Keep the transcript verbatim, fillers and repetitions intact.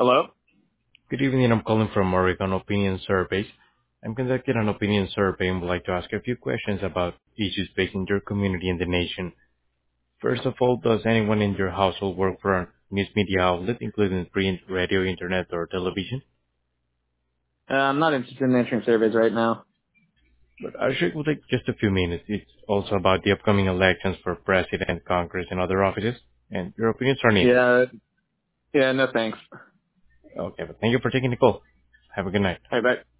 Hello? Good evening. I'm calling from Oregon Opinion Surveys. I'm conducting an opinion survey and would like to ask a few questions about issues facing your community and the nation. First of all, does anyone in your household work for a news media outlet, including print, radio, internet, or television? Uh, I'm not interested in answering surveys right now. But our sure it will take just a few minutes. It's also about the upcoming elections for President, Congress, and other offices, and your opinions are needed. Yeah, yeah, no thanks. Okay, but thank you for taking the call. Have a good night. Bye bye.